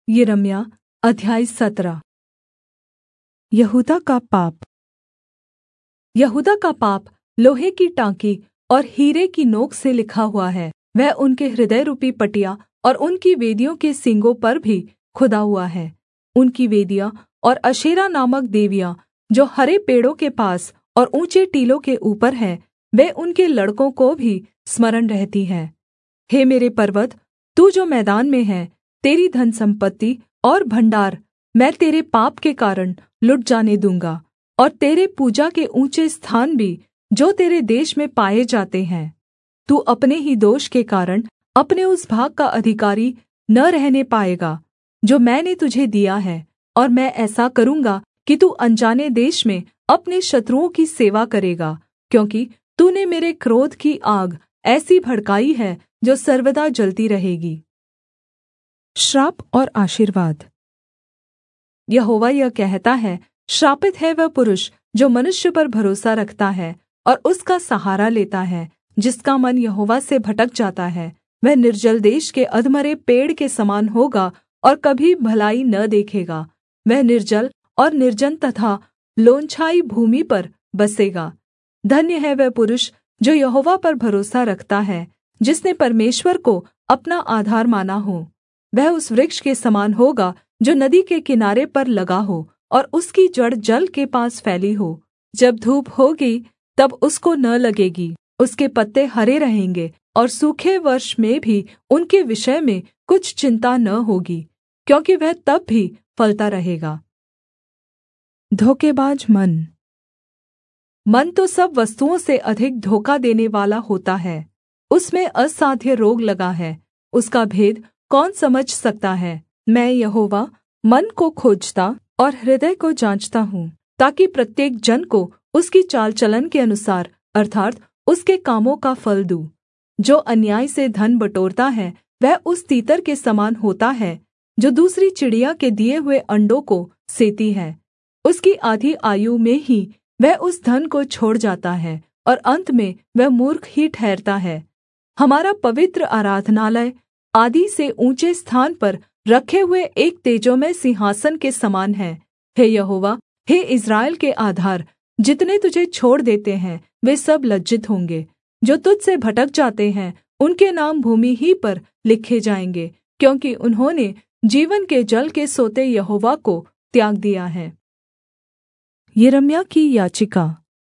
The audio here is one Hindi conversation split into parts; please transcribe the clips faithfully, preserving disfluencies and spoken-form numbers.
यिर्मयाह अध्याय सत्रह। यहूदा का पाप। यहूदा का पाप लोहे की टाँकी और हीरे की नोक से लिखा हुआ है। वह उनके हृदयरूपी पटिया और उनकी वेदियों के सींगों पर भी खुदा हुआ है। उनकी वेदियाँ और अशेरा नामक देवियाँ जो हरे पेड़ों के पास और ऊँचे टीलों के ऊपर हैं, वे उनके लड़कों को भी स्मरण रहती हैं। हे मेरे पर्वत, तू जो मैदान में है, तेरी धनसम्पत्ति और भण्डार मैं तेरे पाप के कारण लुट जाने दूँगा, और तेरे पूजा के ऊँचे स्थान भी जो तेरे देश में पाए जाते हैं। तू अपने ही दोष के कारण अपने उस भाग का अधिकारी न रहने पाएगा जो मैंने तुझे दिया है, और मैं ऐसा करूँगा कि तू अनजाने देश में अपने शत्रुओं की सेवा करेगा, क्योंकि तूने मेरे क्रोध की आग ऐसी भड़काई है जो सर्वदा जलती रहेगी। श्राप और आशीर्वाद। यहोवा यह कहता है, श्रापित है वह पुरुष जो मनुष्य पर भरोसा रखता है और उसका सहारा लेता है, जिसका मन यहोवा से भटक जाता है। वह निर्जल देश के अधमरे पेड़ के समान होगा और कभी भलाई न देखेगा। वह निर्जल और निर्जन तथा लोनछाई भूमि पर बसेगा। धन्य है वह पुरुष जो यहोवा पर भरोसा रखता है, जिसने परमेश्वर को अपना आधार माना हो। वह उस वृक्ष के समान होगा जो नदी के किनारे पर लगा हो और उसकी जड़ जल के पास फैली हो। जब धूप होगी तब उसको न लगेगी, उसके पत्ते हरे रहेंगे और सूखे वर्ष में भी उनके विषय में कुछ चिन्ता न होगी, क्योंकि वह तब भी फलता रहेगा। धोखेबाज मन। मन तो सब वस्तुओं से अधिक धोखा देने वाला होता है। उसमें असाध्य रोग लगा है, उसका भेद कौन समझ सकता है। मैं यहोवा मन को खोजता और हृदय को जाँचता हूँ, ताकि प्रत्येक जन को उसकी चाल चलन के अनुसार अर्थात् उसके कामों का फल दूँ। जो अन्याय से धन बटोरता है वह उस तीतर के समान होता है जो दूसरी चिड़िया के दिए हुए अंडों को सेती है। उसकी आधी आयु में ही वह उस धन को छोड़ जाता है और अंत में वह मूर्ख ही ठहरता है। हमारा पवित्र आराधनालय आदि से ऊँचे स्थान पर रखे हुए एक तेजोमय सिंहासन के समान है। हे यहोवा, हे इस्राएल के आधार, जितने तुझे छोड़ देते हैं वे सब लज्जित होंगे। जो तुझ से भटक जाते हैं उनके नाम भूमि ही पर लिखे जाएंगे, क्योंकि उन्होंने जीवन के जल के सोते यहोवा को त्याग दिया है। यिर्मयाह की याचिका।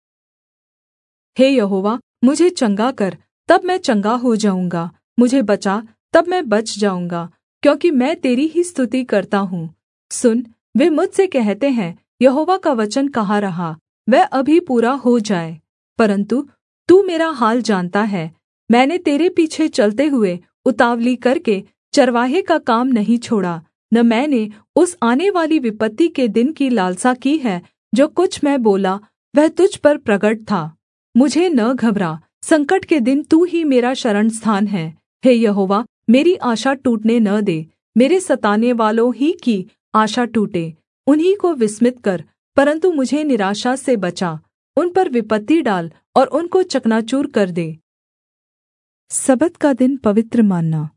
हे यहोवा, मुझे चंगा कर, तब मैं चंगा हो जाऊँगा। मुझे बचा, तब मैं बच जाऊँगा, क्योंकि मैं तेरी ही स्तुति करता हूँ। सुन, वे मुझसे कहते हैं, यहोवा का वचन कहाँ रहा, वह अभी पूरा हो जाए। परन्तु तू मेरा हाल जानता है। मैंने तेरे पीछे चलते हुए उतावली करके चरवाहे का काम नहीं छोड़ा, न मैंने उस आने वाली विपत्ति के दिन की लालसा की है। जो कुछ मैं बोला वह तुझ पर प्रगट था। मुझे न घबरा, संकट के दिन तू ही मेरा शरणस्थान है। हे यहोवा, मेरी आशा टूटने न दे। मेरे सताने वालों ही की आशा टूटे, उन्हीं को विस्मित कर, परन्तु मुझे निराशा से बचा। उन पर विपत्ति डाल और उनको चकनाचूर कर दे। सब्त का दिन पवित्र मानना।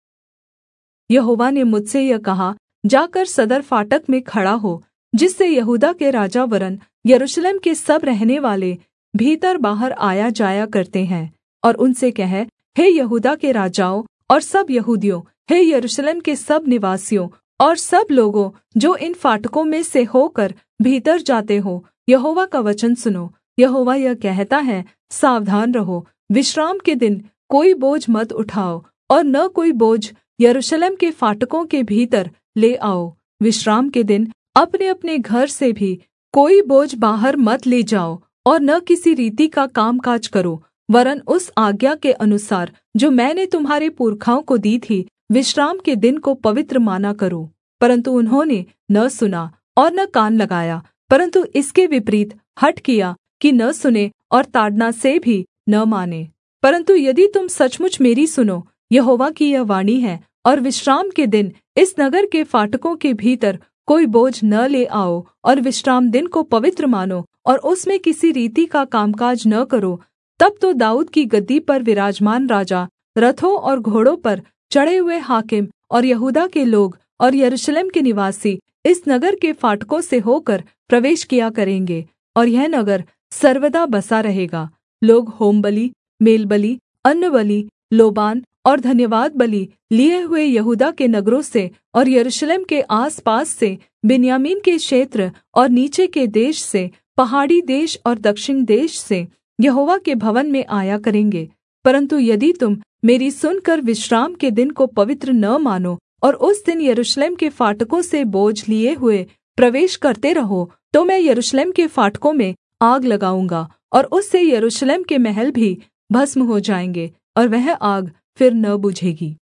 यहोवा ने मुझसे यह कहा, जाकर सदर फाटक में खड़ा हो, जिससे यहूदा के राजा वरन् यरूशलेम के सब रहने वाले भीतर बाहर आया जाया करते हैं, और उनसे कह, हे यहूदा के राजाओं और सब यहूदियों, हे यरूशलेम के सब निवासियों और सब लोगों जो इन फाटकों में से होकर भीतर जाते हो, यहोवा का वचन सुनो। यहोवा यह कहता है, सावधान रहो, विश्राम के दिन कोई बोझ मत उठाओ और न कोई बोझ यरूशलेम के फाटकों के भीतर ले आओ। विश्राम के दिन अपने-अपने घर से भी कोई बोझ बाहर मत ले जाओ, और न किसी रीति का कामकाज करो, वरन् उस आज्ञा के अनुसार जो मैंने तुम्हारे पुरखाओं को दी थी, विश्राम के दिन को पवित्र माना करो। परन्तु उन्होंने न सुना और न कान लगाया, परन्तु इसके विपरीत हठ किया कि न सुने और ताड़ना से भी न माने। परन्तु यदि तुम सचमुच मेरी सुनो, यहोवा की यह वाणी है, और विश्राम के दिन इस नगर के फाटकों के भीतर कोई बोझ न ले आओ, और विश्राम दिन को पवित्र मानो और उसमें किसी रीति का कामकाज न करो, तब तो दाऊद की गद्दी पर विराजमान राजा, रथों और घोड़ों पर चढ़े हुए हाकिम और यहूदा के लोग और यरूशलेम के निवासी इस नगर के फाटकों से होकर प्रवेश किया करेंगे, और यह नगर सर्वदा बसा रहेगा। लोग होमबलि, मेलबलि, अन्नबलि, लोबान और धन्यवाद बलि लिए हुए यहूदा के नगरों से और यरूशलेम के आसपास से, बिन्यामीन के क्षेत्र और नीचे के देश से, पहाड़ी देश और दक्षिण देश से यहोवा के भवन में आया करेंगे। परन्तु यदि तुम मेरी सुनकर विश्राम के दिन को पवित्र न मानो और उस दिन यरूशलेम के फाटकों से बोझ लिए हुए प्रवेश करते रहो, तो मैं यरूशलेम के फाटकों में आग लगाऊँगा और उससे यरूशलेम के महल भी भस्म हो जाएँगे और वह आग फिर न बुझेगी।